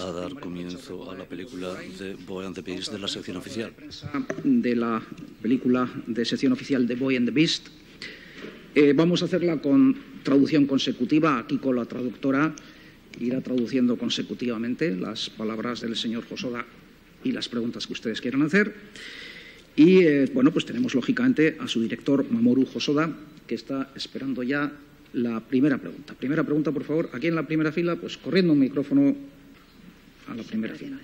a dar comienzo a la película de Boy and the Beast de la sección oficial. De la película de sección oficial de Boy and the Beast. Vamos a hacerla con traducción consecutiva. Aquí con la traductora irá traduciendo consecutivamente las palabras del señor Hosoda y las preguntas que ustedes quieran hacer. Y bueno, pues tenemos lógicamente a su director Mamoru Hosoda, que está esperando ya la primera pregunta. Primera pregunta, por favor. Aquí en la primera fila, pues corriendo un micrófono a la primera fila.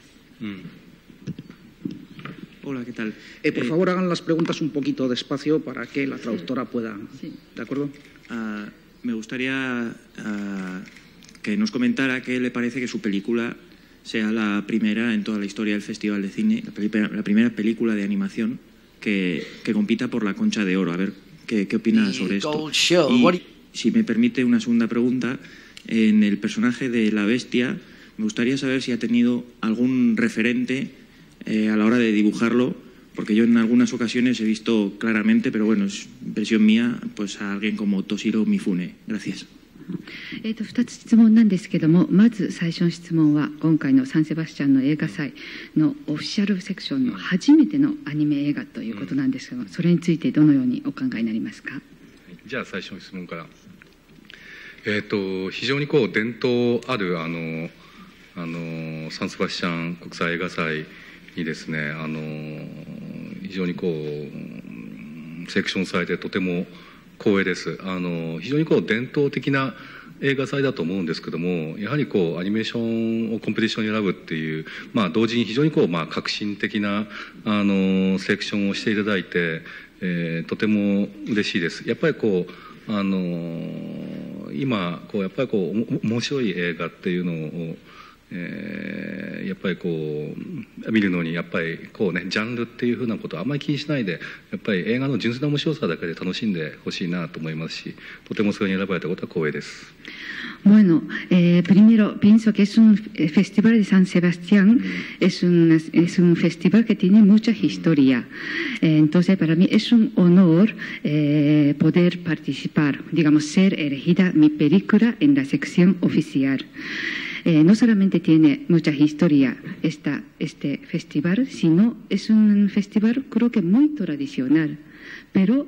Hola, ¿qué tal? Por favor, hagan las preguntas un poquito despacio para que la traductora pueda... Sí. ¿De acuerdo? Me gustaría que nos comentara qué le parece que su película sea la primera en toda la historia del Festival de Cine, la primera película de animación que compita por la Concha de Oro. A ver, ¿qué opina sobre esto? Y, si me permite una segunda pregunta, en el personaje de la bestia, me gustaría saber si ha tenido algún referente a la hora de dibujarlo, porque yo en algunas ocasiones he visto claramente, pero bueno, es impresión mía, pues a alguien como Toshiro Mifune. Gracias. 2つ質問なんですけども、まず最初の質問は今回のサンセバスチャンの映画祭のオフィシャルセクションの初めてのアニメ映画ということなんですけども、それについてどのようにお考えになりますか？ じゃあ最初の質問から。非常にこう伝統あるサンセバスチャン国際映画祭にですね、非常にこうセレクションされてとても光栄です。非常にこう伝統的な映画祭だと思うんですけども、やはりこうアニメーションをコンペティションに選ぶっていう、同時に非常にこう革新的なセレクションをしていただいて、とても嬉しいです。やっぱりこう今こうやっぱりこう面白い映画っていうのをやっぱりこう見るのにやっぱりこうねジャンルっていうふうなことをあんまり気にしないで、やっぱり映画の純粋な面白さだけで楽しんでほしいなと思いますし、とてもそれに選ばれたことは光栄です。 Bueno, primero pienso que es un festival de San Sebastián, es un festival que tiene mucha historia. Entonces, para mí es un honor poder participar, digamos, ser elegida mi película en la sección oficial. No solamente tiene mucha historia este festival, sino es un festival creo que muy tradicional. Pero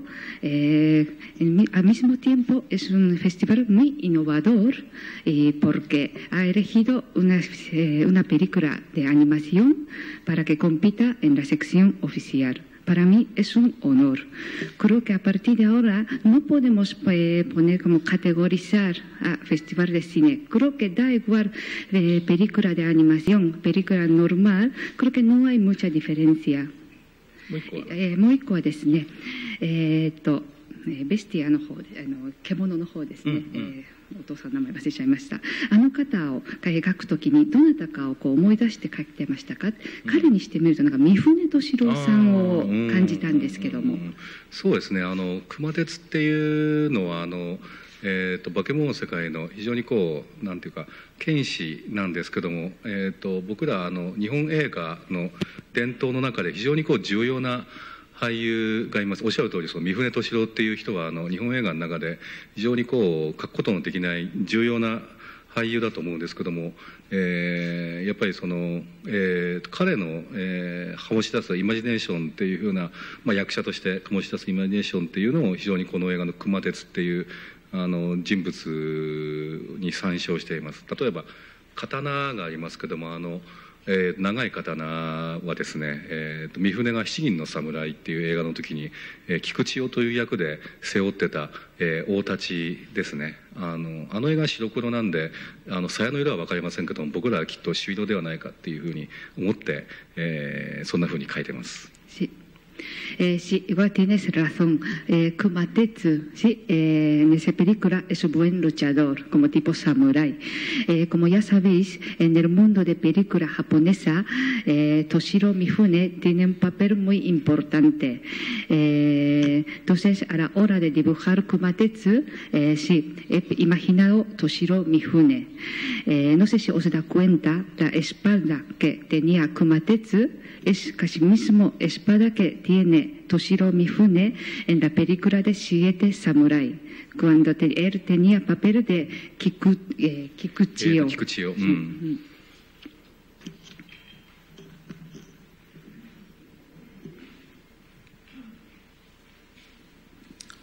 al mismo tiempo es un festival muy innovador porque ha elegido una película de animación para que compita en la sección oficial. Para mí es un honor. Creo que a partir de ahora no podemos poner como categorizar a festival de cine. Creo que da igual película de animación, película normal, creo que no hay mucha diferencia. もう一個はですね、ベスティアの方で、獣の方ですね、お父さんの名前忘れちゃいました。あの方を描くときにどなたかをこう思い出して描いてましたか？彼にしてみるとなんか三船敏郎さんを感じたんですけども。 そうですね、熊徹っていうのは化け物の世界の非常にこうなんていうか剣士なんですけども、僕ら日本映画の伝統の中で非常にこう重要な俳優がいます。おっしゃる通り、その三船敏郎っていう人は日本映画の中で非常にこう書くことのできない重要な俳優だと思うんですけども、やっぱりその、彼の、醸し出すイマジネーションっていうふうな、役者として醸し出すイマジネーションっていうのを非常にこの映画の熊徹っていう人物に参照しています。例えば刀がありますけども、長い刀はですね、三船が七人の侍っていう映画の時に、菊千代という役で背負ってた、大太刀ですね。あの映画は白黒なんで鞘の色は分かりませんけども、僕らはきっと朱色ではないかっていうふうに思って、そんなふうに書いてます。 Sí, igual tienes razón. Kumatetsu, sí, en esa película es un buen luchador, como tipo samurái. Como ya sabéis, en el mundo de película japonesa, Toshiro Mifune tiene un papel muy importante. Entonces, a la hora de dibujar Kumatetsu, sí, he imaginado Toshiro Mifune. No sé si os da cuenta, la espada que tenía Kumatetsu es casi mismo espada que tiene Toshiro Mifune en la película de Siete Samurai, cuando él tenía papel de Kikuchiyo.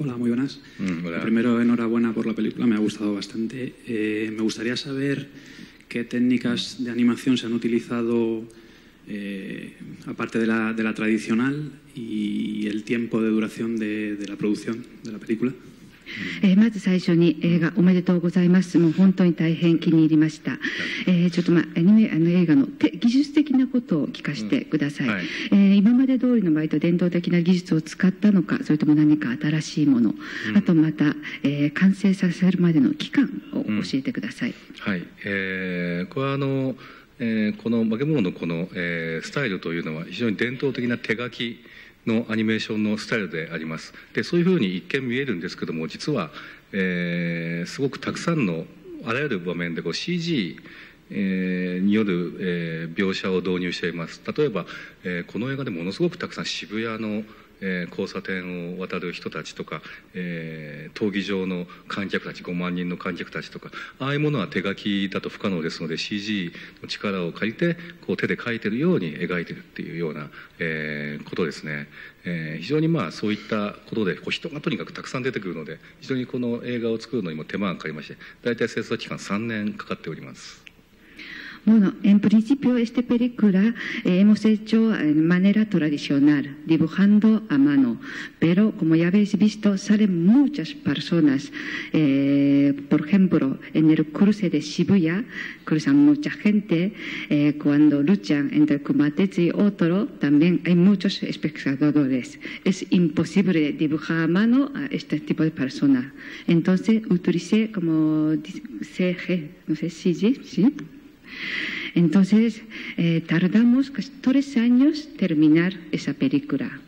Hola, muy buenas. Hola. Primero, enhorabuena por la película, me ha gustado bastante. Me gustaría saber qué técnicas de animación se han utilizado, aparte de la tradicional, y el tiempo de duración de la producción de la película. まず最初に映画おめでとうございます。もう本当に大変気に入りました。ちょっと映画の技術的なことを聞かせてください。今まで通りの場合と伝統的な技術を使ったのか、それとも何か新しいもの、あとまた、完成させるまでの期間を教えてください。 はい、これはこの化け物のこの、スタイルというのは非常に伝統的な手書きのアニメーションのスタイルであります。でそういうふうに一見見えるんですけども、実は、すごくたくさんのあらゆる場面でCG、による、描写を導入しています。例えば、この映画でものすごくたくさん渋谷の交差点を渡る人たちとか、闘技場の観客たち5万人の観客たちとか、ああいうものは手書きだと不可能ですので CG の力を借りてこう手で描いてるように描いてるっていうような、ことですね。非常にそういったことで人がとにかくたくさん出てくるので、非常にこの映画を作るのにも手間がかかりまして、大体制作期間3年かかっております。 Bueno, en principio esta película hemos hecho de manera tradicional, dibujando a mano, pero como ya habéis visto salen muchas personas. Por ejemplo, en el cruce de Shibuya cruzan mucha gente. Cuando luchan entre Kumatetsu y otro también hay muchos espectadores. Es imposible dibujar a mano a este tipo de personas. Entonces utilicé como CG, no sé, CG, ¿sí? Entonces, tardamos casi 3 años terminar esa película.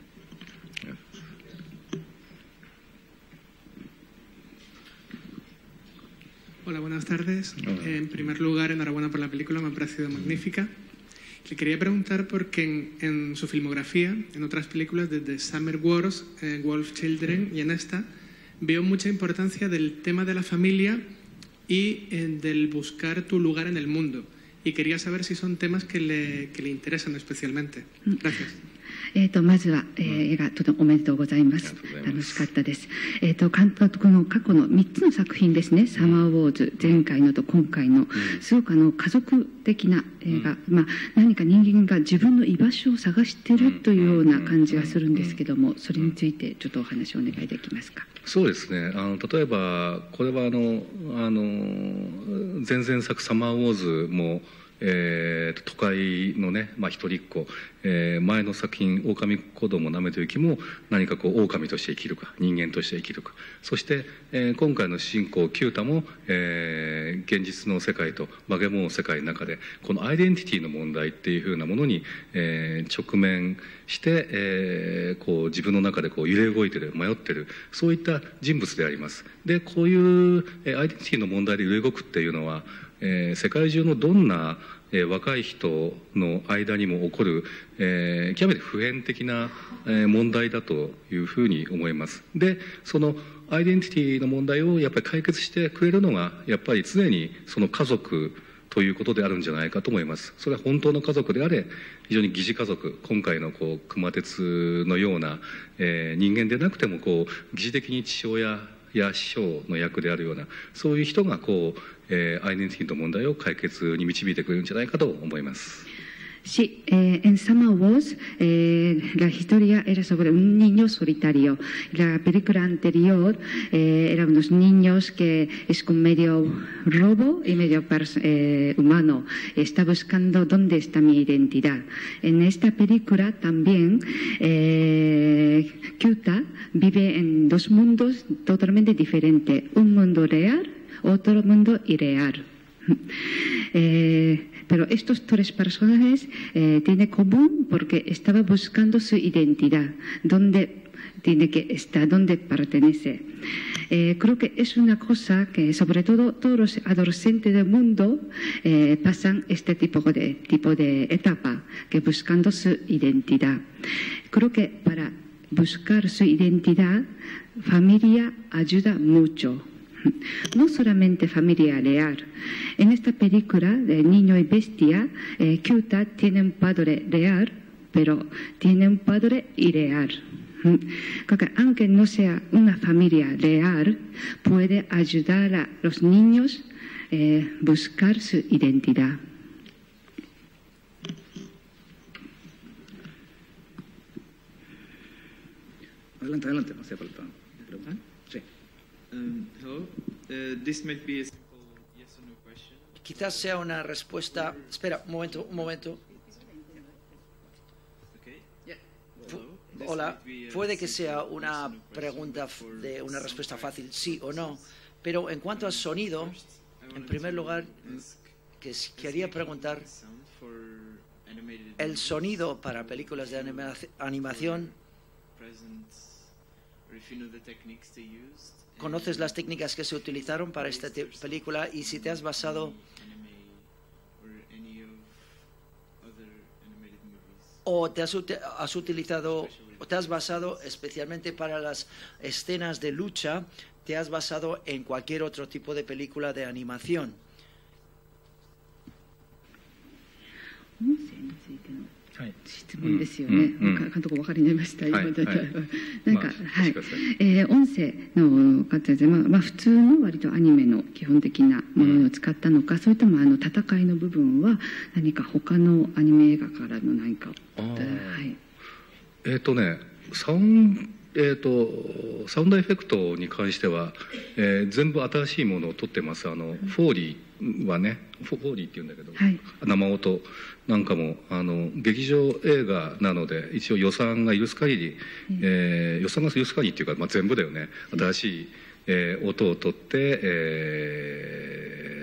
Hola, buenas tardes. En primer lugar, enhorabuena por la película, me ha parecido magnífica. Le quería preguntar porque en su filmografía, en otras películas, desde Summer Wars, Wolf Children y en esta, veo mucha importancia del tema de la familia y del buscar tu lugar en el mundo. Y quería saber si son temas que le interesan especialmente. Gracias. まずは、映画とてもおめでとうございます。楽しかったです。監督の過去の3つの作品ですね、サマーウォーズ、前回のと今回の、すごく家族的な映画、何か人間が自分の居場所を探しているというような感じがするんですけども、それについてちょっとお話をお願いできますか。 そうですね。例えばこれは前々作サマーウォーズも都会のね、一人っ子、前の作品「狼子供なめと雪」も何か狼として生きるか人間として生きるか、そして、今回の主人公キュータも、現実の世界と化け物の世界の中でこのアイデンティティの問題っていうふうなものに、直面して、自分の中で揺れ動いてる迷ってる、そういった人物であります。でこういう、アイデンティティの問題で揺れ動くっていうのは世界中のどんな、若い人の間にも起こる、極めて普遍的な、問題だというふうに思います。でそのアイデンティティの問題をやっぱり解決してくれるのがやっぱり常にその家族ということであるんじゃないかと思います。それは本当の家族であれ、非常に疑似家族、今回の熊徹のような、人間でなくても疑似的に父親や師匠の役であるようなそういう人がアイデンティティの問題を解決に導いてくれるんじゃないかと思います。 Sí, en Summer Wars la historia era sobre un niño solitario. La película anterior eran unos niños que es con medio robo y medio humano. Está buscando dónde está mi identidad. En esta película también Kyuta vive en 2 mundos totalmente diferentes. Un mundo real, otro mundo irreal. Pero estos 3 personajes tienen común porque estaba buscando su identidad, dónde tiene que estar, dónde pertenece. Creo que es una cosa que sobre todo todos los adolescentes del mundo pasan este tipo de etapa, que buscando su identidad. Creo que para buscar su identidad, familia ayuda mucho. No solamente familia real. En esta película de Niño y Bestia, Kyuta tiene un padre real, pero tiene un padre irreal. Aunque no sea una familia real, puede ayudar a los niños a buscar su identidad. Adelante, adelante, no hace falta preguntar. Sí. Hello. This might be a simple yes or no question. Quizás sea una respuesta. Espera, un momento. Okay. Hola, puede que sea una pregunta de una respuesta fácil, sí o no, pero en cuanto al sonido, en primer lugar, quería preguntar, el sonido para películas de animación, ¿conoces las técnicas que se utilizaron para esta película y si te has basado o te has utilizado o te has basado especialmente para las escenas de lucha, te has basado en cualquier otro tipo de película de animación? サウンドエフェクトに関しては、全部新しいものを撮ってます。フォーリーはね、フォーリーって言うんだけど、生音なんかも劇場映画なので一応予算が許す限り、予算が許す限りっていうか、全部だよね。新しい、音を取って、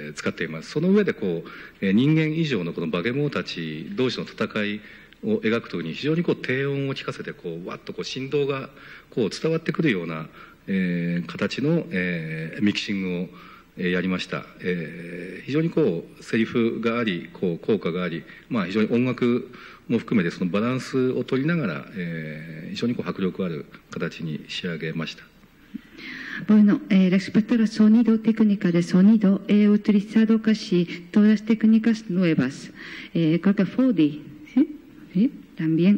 使っています。その上で人間以上のこのバケモンたち同士の戦いを描くときに非常に低音を聞かせてわっと振動が伝わってくるような、形の、ミキシングを、やりました。非常にセリフがあり効果があり、非常に音楽も含めてそのバランスを取りながら、非常に迫力ある形に仕上げました。 Bueno, respecto a la sonido, técnica de sonido, he utilizado casi todas las técnicas nuevas. Creo que 4D, ¿sí? ¿Sí? También.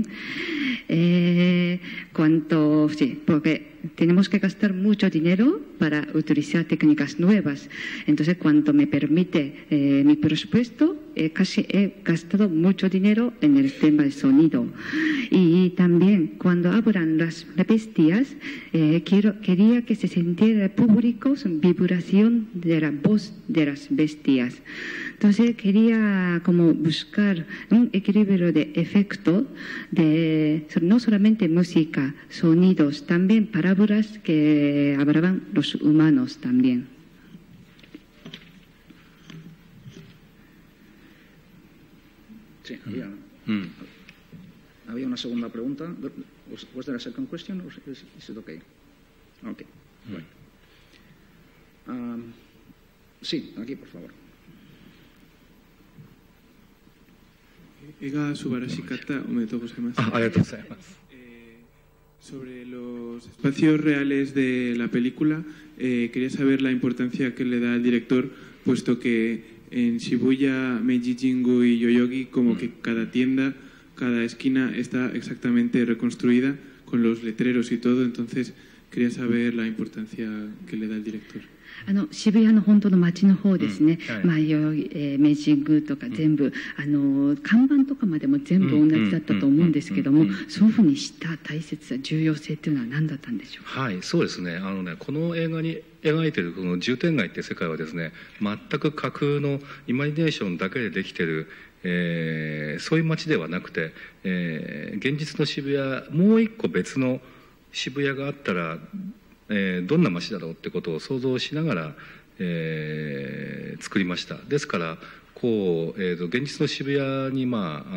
Sí, porque tenemos que gastar mucho dinero para utilizar técnicas nuevas. Entonces, cuanto me permite mi presupuesto, casi he gastado mucho dinero en el tema del sonido. Y también, cuando hablan las bestias, quería que se sintiera el público vibración de la voz de las bestias. Entonces, quería como buscar un equilibrio de efecto, no solamente música, sonidos, también parábolas que hablaban los humanos también. Sí, había una segunda pregunta. Was there a second question or is it okay? Okay. Sí, aquí por favor. 映画素晴らしかった。おめでとうございます。 ありがとうございます。 Sobre los espacios reales de la película, quería saber la importancia que le da el director, puesto que en Shibuya, Meiji-Jingu y Yoyogi, como que cada tienda, cada esquina está exactamente reconstruida con los letreros y todo, entonces quería saber la importancia que le da el director. 渋谷の本当の街の方ですね、明治宮とか全部、看板とかまでも全部同じだったと思うんですけども、そういうふうにした大切さ、重要性というのは何だったんでしょうか。はい、そうですね。 この映画に描いているこの重点街っていう世界はですね、全く架空のイマジネーションだけでできている、そういう街ではなくて、現実の渋谷、もう一個別の渋谷があったら、どんな街だろうってことを想像しながら、作りました。ですから現実の渋谷に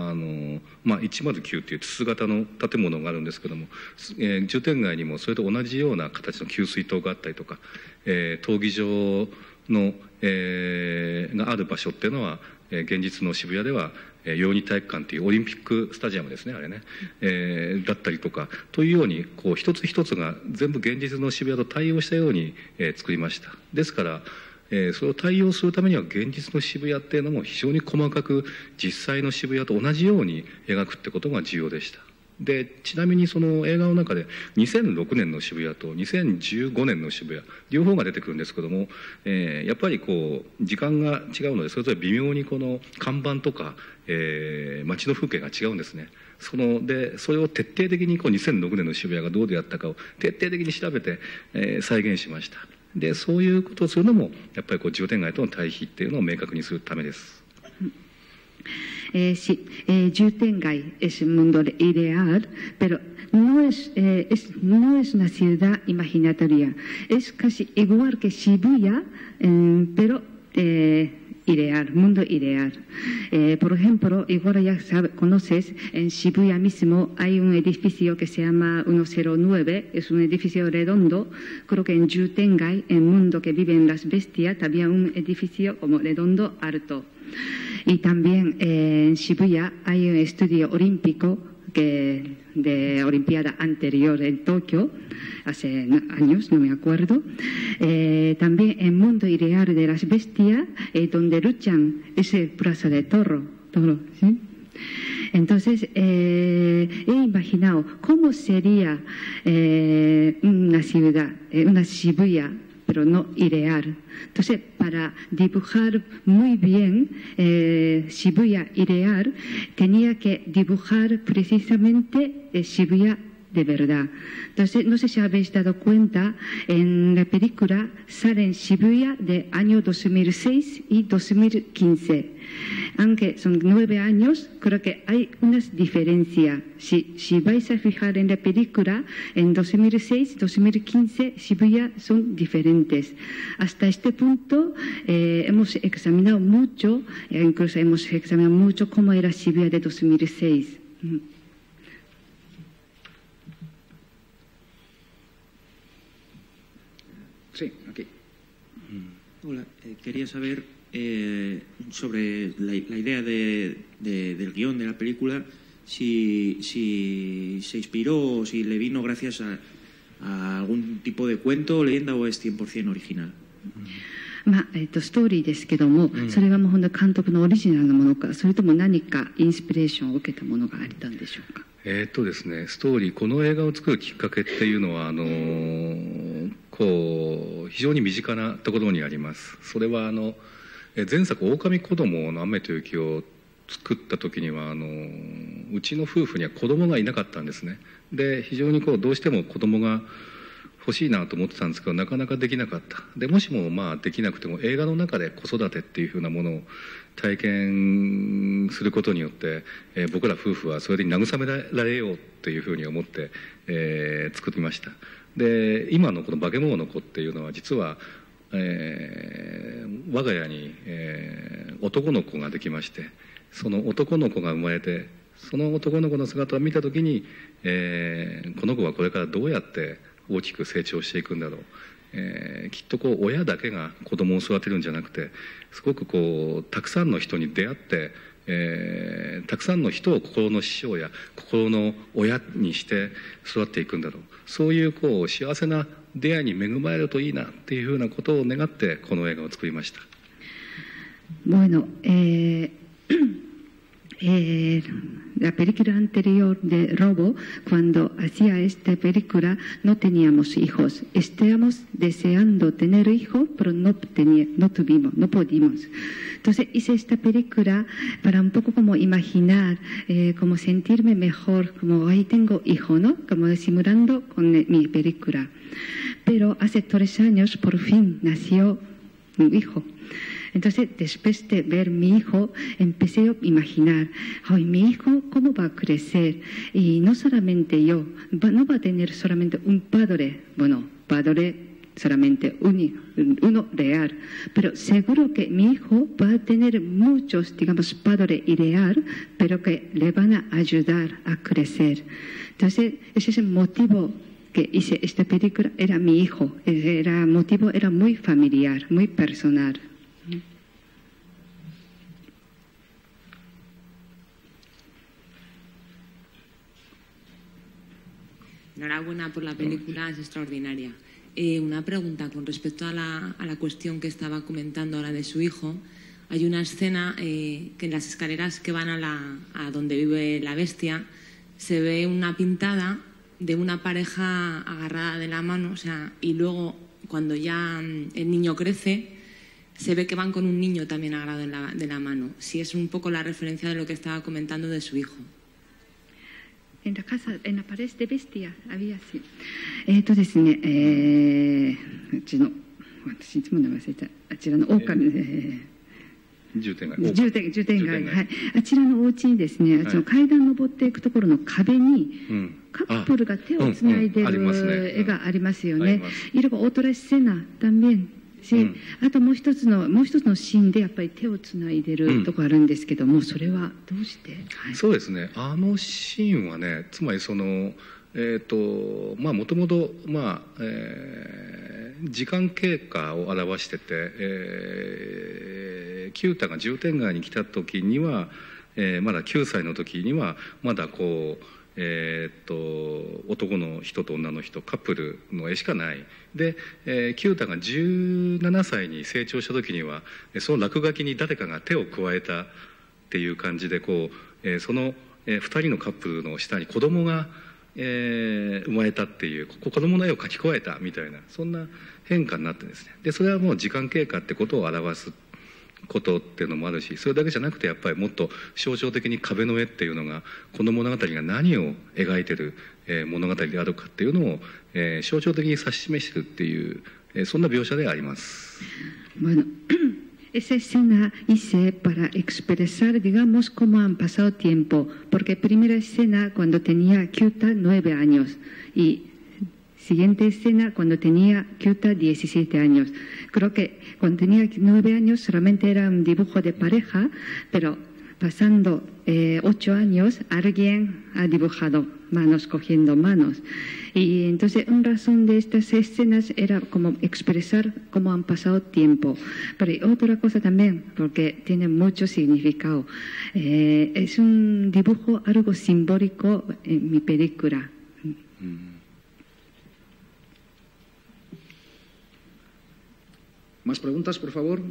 109っていう筒型の建物があるんですけども、重点街にもそれと同じような形の給水塔があったりとか、闘技場の、がある場所っていうのは、現実の渋谷では代々木体育館というオリンピックスタジアムですね、あれね、だったりとかというように一つ一つが全部現実の渋谷と対応したように、作りました。ですから、それを対応するためには現実の渋谷っていうのも非常に細かく実際の渋谷と同じように描くってことが重要でした。 でちなみにその映画の中で2006年の渋谷と2015年の渋谷両方が出てくるんですけども、やっぱりこう時間が違うのでそれぞれ微妙にこの看板とか、街の風景が違うんですね。それを徹底的にこう2006年の渋谷がどうであったかを徹底的に調べて、再現しました。でそういうことをするのもやっぱりこう重点街との対比っていうのを明確にするためです。 Sí, Jutengai es un mundo ideal, pero no es una ciudad imaginatoria. Es casi igual que Shibuya, pero ideal, mundo ideal. Por ejemplo, igual ya conoces, en Shibuya mismo hay un edificio que se llama 109, es un edificio redondo. Creo que en Jutengai, en el mundo que viven las bestias, también un edificio como redondo alto. Y también en Shibuya hay un estudio olímpico de Olimpiada anterior en Tokio, hace años, no me acuerdo. También en Mundo Ideal de las Bestias, donde luchan, es el Plaza de Toro, ¿sí? Entonces, he imaginado cómo sería una ciudad, una Shibuya, pero no ideal. Entonces, para dibujar muy bien Shibuya ideal, tenía que dibujar precisamente Shibuya de verdad. Entonces, no sé si habéis dado cuenta, en la película salen Shibuya de año 2006 y 2015. Aunque son 9 años, creo que hay unas diferencias. Si vais a fijar en la película, en 2006, 2015, Shibuya son diferentes. Hasta este punto hemos examinado mucho, incluso hemos examinado mucho cómo era Shibuya de 2006. Sí, aquí. Hola, quería saber sobre la idea del guión de la película, si se inspiró o si le vino gracias a algún tipo de cuento o leyenda o es 100% original. ストーリーですけども、それはもう本当に監督のオリジナルのものか、それとも何かインスピレーションを受けたものがあったんでしょうか。 ですね、ストーリー、この映画を作るきっかけっていうのは非常に身近なところにあります。それは前作「狼子供の雨と雪」を作った時にはうちの夫婦には子供がいなかったんですね。で非常にどうしても子供が欲しいなと思ってたんですけどなかなかできなかった。でもしもできなくても映画の中で子育てっていうふうなものを体験することによって、僕ら夫婦はそれで慰められようっていうふうに思って、作りました。で今のこの化け物の子っていうのは実は、我が家に、男の子ができまして、その男の子が生まれてその男の子の姿を見た時に、この子はこれからどうやって大きく成長していくんだろう、きっと親だけが子供を育てるんじゃなくてすごくたくさんの人に出会って、たくさんの人を心の師匠や心の親にして育っていくんだろう、そういう幸せな出会いに恵まれるといいなっていうふうなことを願ってこの映画を作りました。 Bueno, la película anterior de Robo, cuando hacía esta película no teníamos hijos. Estábamos deseando tener hijos, pero no tuvimos, no pudimos. Entonces hice esta película para un poco como imaginar, como sentirme mejor, como ahí tengo hijo, ¿no? Como simulando con mi película. Pero hace 3 años por fin nació un hijo. Entonces, después de ver mi hijo, empecé a imaginar, ay, mi hijo, ¿cómo va a crecer? Y no solamente yo, no va a tener solamente un padre, bueno, padre solamente uno real, pero seguro que mi hijo va a tener muchos, digamos, padres ideal, pero que le van a ayudar a crecer. Entonces, ese es el motivo que hice esta película, era mi hijo, el motivo era muy familiar, muy personal. Enhorabuena por la película, es extraordinaria. Una pregunta con respecto a la cuestión que estaba comentando ahora de su hijo. Hay una escena que en las escaleras que van a donde vive la bestia, se ve una pintada de una pareja agarrada de la mano, o sea, y luego cuando ya el niño crece, se ve que van con un niño también agarrado de la mano. Si es un poco la referencia de lo que estaba comentando de su hijo. En la casa, en la pared de bestia, había así. ですね、うちの、私いつも名前忘れた、あちらの狼、 重点街、 はい、あちらのお家にですね、その階段登っていくところの壁に、カップルが手をつないでいる絵がありますよね。色がotra escena también。あともう一つのシーンでやっぱり手をつないでるとこあるんですけども、それはどうして？ そうですね。あのシーンはね、つまりそのまあもともと時間経過を表してて、キュータが重点街に来た時には、まだ9歳の時にはまだこう。男の人と女の人カップルの絵しかないで、キュータが17歳に成長した時にはその落書きに誰かが手を加えたっていう感じでこう、その2人のカップルの下に子供が、生まれたっていう子供の絵を描き加えたみたいなそんな変化になってですね。でそれはもう時間経過ってことを表すことっていうのもあるし、それだけじゃなくてやっぱりもっと象徴的に壁の絵っていうのがこの物語が何を描いてる物語であるかっていうのを象徴的に指し示してるっていうそんな描写であります。 Bueno, esa escena hice para expresar, digamos, cómo han pasado tiempo, porque primera escena cuando tenía Kyuta 9 años y siguiente escena cuando tenía Kyuta 17 años. Creo que cuando tenía 9 años solamente era un dibujo de pareja, pero pasando 8 años alguien ha dibujado manos cogiendo manos. Y entonces una razón de estas escenas era como expresar cómo han pasado tiempo. Pero otra cosa también, porque tiene mucho significado. Es un dibujo algo simbólico en mi película. ¿Más preguntas, por favor?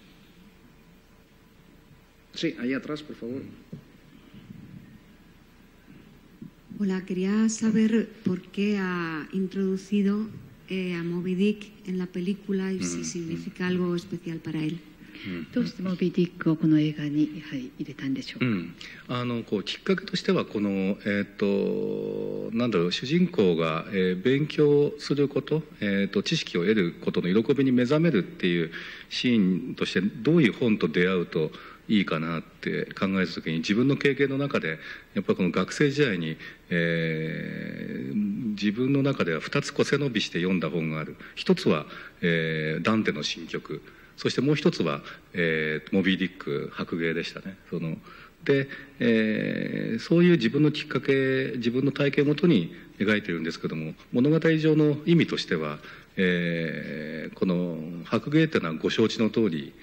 Sí, ahí atrás, por favor. Hola, quería saber por qué ha introducido a Moby Dick en la película y si significa algo especial para él. どうしてモビー・ディックをこの映画に、入れたんでしょうか。 こうきっかけとしてはこの、なんだろう主人公が、勉強すること、知識を得ることの喜びに目覚めるっていうシーンとしてどういう本と出会うといいかなって考えた時に自分の経験の中でやっぱりこの学生時代に、自分の中では2つ背伸びして読んだ本がある。一つは、ダンテの新曲。そしてもう一つは、モビー・ディック白芸でしたね。で、そういう自分のきっかけ自分の体験をもとに描いてるんですけども物語上の意味としては、この白芸っていうのはご承知の通り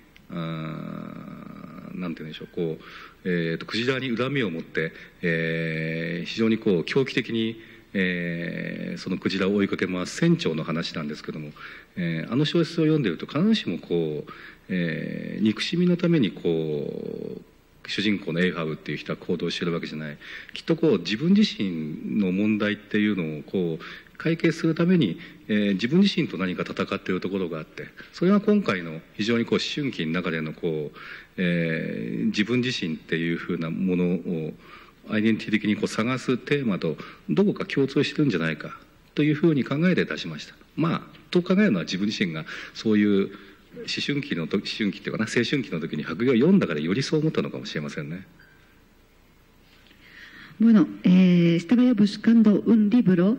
なんて言うんでしょうこう、クジラに恨みを持って、非常にこう狂気的にそのクジラを追いかけ回す船長の話なんですけども、あの小説を読んでいると必ずしもこう、憎しみのためにこう主人公のエイハブっていう人は行動しているわけじゃない。きっとこう自分自身の問題っていうのをこう解決するために、自分自身と何か戦っているところがあってそれが今回の非常にこう思春期の中でのこう、自分自身っていうふうなものをアイデンティティ的にこう探すテーマとどこか共通してるんじゃないかというふうに考えて出しました。と考えるのは自分自身がそういう思春期っていうかな青春期の時に白芸を読んだからよりそう思ったのかもしれませんね。 Bueno, estaba yo buscando un libro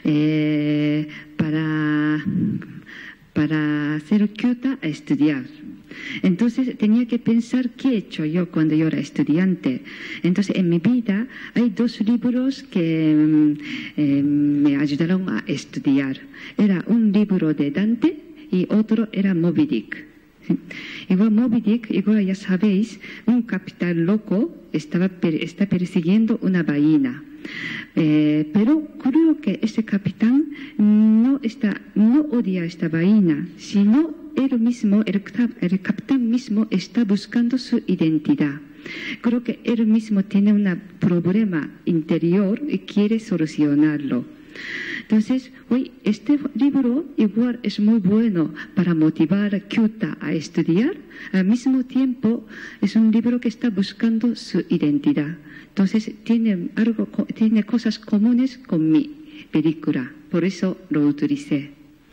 para hacer Kyuta a estudiar. Entonces tenía que pensar qué he hecho yo cuando yo era estudiante. Entonces en mi vida hay 2 libros que me ayudaron a estudiar. Era un libro de Dante y otro era Moby Dick. Igual Moby Dick, igual ya sabéis, un capitán loco está persiguiendo una ballena. Pero creo que ese capitán no odia a esta ballena, sino él mismo, el capitán mismo está buscando su identidad. Creo que él mismo tiene un problema interior y quiere solucionarlo. Entonces, hoy este libro igual es muy bueno para motivar a Kyuta a estudiar. Al mismo tiempo, es un libro que está buscando su identidad. Entonces, tiene cosas comunes con mi película. Por eso lo utilicé.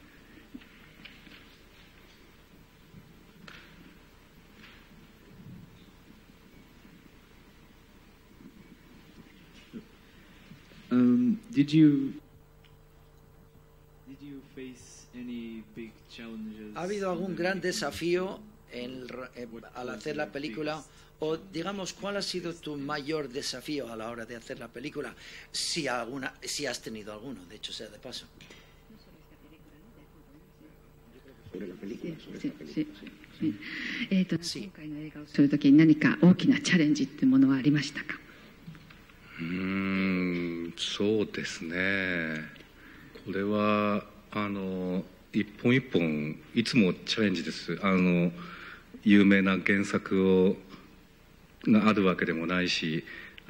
Did you face any big challenges? ¿Ha habido algún gran desafío al hacer la película? O, digamos, ¿cuál ha sido tu mayor desafío a la hora de hacer la película? Si has tenido alguno, de hecho, sea de paso. Sobre la película, sobre esta película. Sí. 今回の映画をするときに何か大きなチャレンジっていうものはありましたか？ そうですね。これは一本一本いつもチャレンジです。有名な原作があるわけでもないし、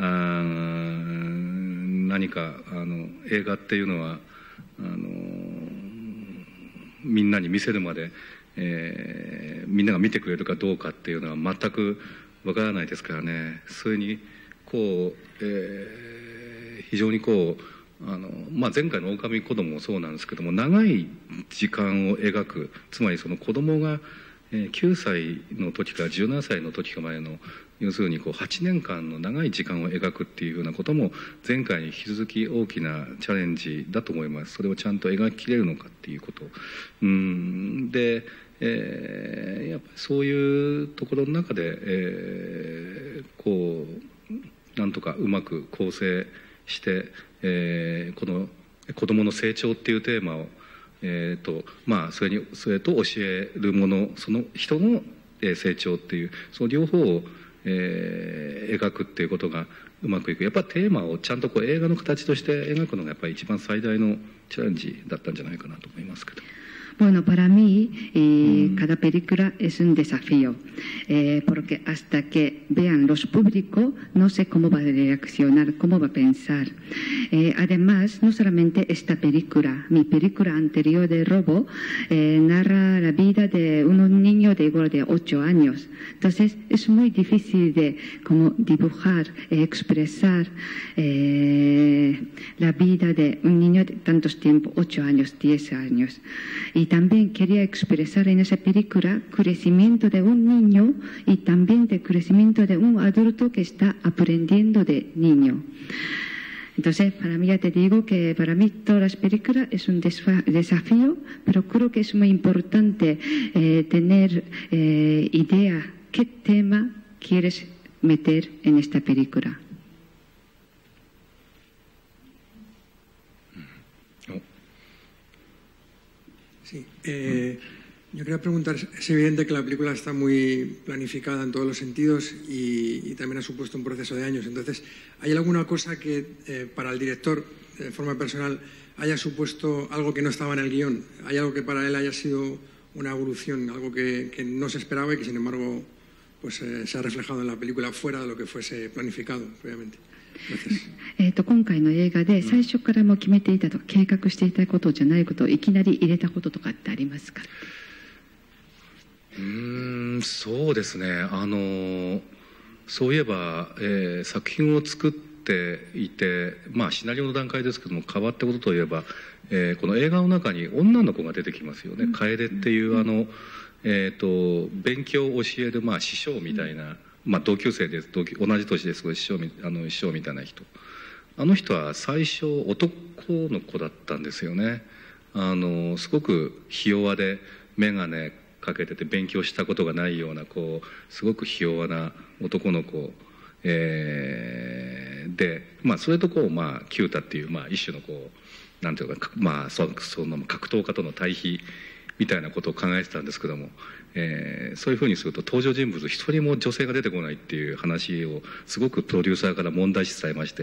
何か映画っていうのはみんなに見せるまで、みんなが見てくれるかどうかっていうのは全くわからないですからね。それに非常に前回の狼子供もそうなんですけども、長い時間を描く、つまりその子供が9歳の時から17歳の時までの、要するに8年間の長い時間を描くっていうふうなことも前回に引き続き大きなチャレンジだと思います。それをちゃんと描ききれるのかっていうこと。で、やっぱりそういうところの中で、なんとかうまく構成して、この子どもの成長っていうテーマを、それと教えるもの、その人の成長っていう、その両方を、描くっていうことがうまくいく。やっぱりテーマをちゃんと映画の形として描くのがやっぱり一番最大のチャレンジだったんじゃないかなと思いますけど。 Bueno, para mí cada película es un desafío, porque hasta que vean los públicos no sé cómo va a reaccionar, cómo va a pensar. Además, no solamente esta película, mi película anterior de Robo narra la vida de un niño de igual de 8 años. Entonces, es muy difícil de como dibujar, expresar la vida de un niño de tantos tiempos, 8 años, 10 años. Y también quería expresar en esa película el crecimiento de un niño y también el crecimiento de un adulto que está aprendiendo de niño. Entonces, para mí ya te digo que para mí todas las películas es un desafío, pero creo que es muy importante tener idea qué tema quieres meter en esta película. Sí, yo quería preguntar, es evidente que la película está muy planificada en todos los sentidos y también ha supuesto un proceso de años. Entonces, ¿hay alguna cosa que para el director, de forma personal, haya supuesto algo que no estaba en el guión? ¿Hay algo que para él haya sido una evolución, algo que no se esperaba y que, sin embargo, pues se ha reflejado en la película fuera de lo que fuese planificado previamente? 今回の映画で最初からも決めていたと、計画していたことじゃないことをいきなり入れたこととかってありますか？ そうですね。そういえば、作品を作っていて、シナリオの段階ですけども、変わったことといえば、この映画の中に女の子が出てきますよね。楓っていう勉強を教える師匠みたいな。同級生です。同じ年ですけど師匠みたいな人。あの人は最初男の子だったんですよね。すごくひ弱で眼鏡かけてて勉強したことがないようなすごくひ弱な男の子、で、それとキュータっていう一種のなんていうかその格闘家との対比みたいなことを考えてたんですけども、そういうふうにすると登場人物一人も女性が出てこないっていう話をすごくプロデューサーから問題視されまして、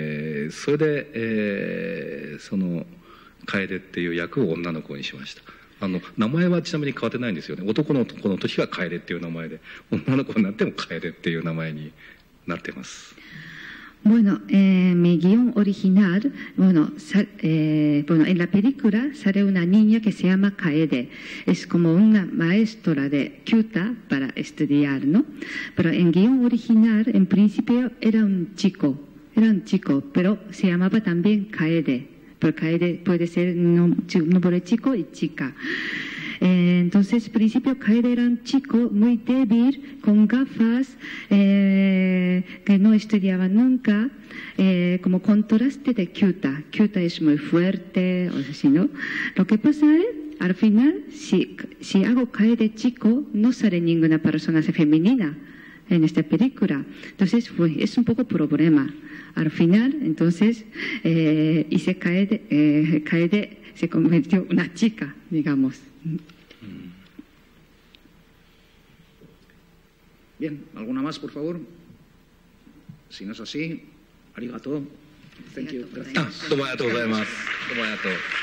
それで、その楓っていう役を女の子にしました。 名前はちなみに変わってないんですよね。男の子の時は楓っていう名前で、女の子になっても楓っていう名前になってます。 Bueno, mi guión original, bueno, en la película sale una niña que se llama Kaede. Es como una maestra de Kyuta para estudiar, ¿no? Pero en guión original, en principio, era un chico, pero se llamaba también Kaede. Pero Kaede puede ser nombre chico y chica. Entonces, al principio, Kaede era un chico muy débil, con gafas, que no estudiaba nunca, como contraste de Kyuta. Kyuta es muy fuerte, o así, ¿no? Lo que pasa es, al final, si hago Kaede chico, no sale ninguna persona femenina en esta película. Entonces, es un poco problema. Al final, entonces, hice Kaede se convirtió en una chica, digamos. Bien, ¿alguna más, por favor? Si no es así, arigato. Thank you. Gracias. どうもありがとうございます。どうもありがとう。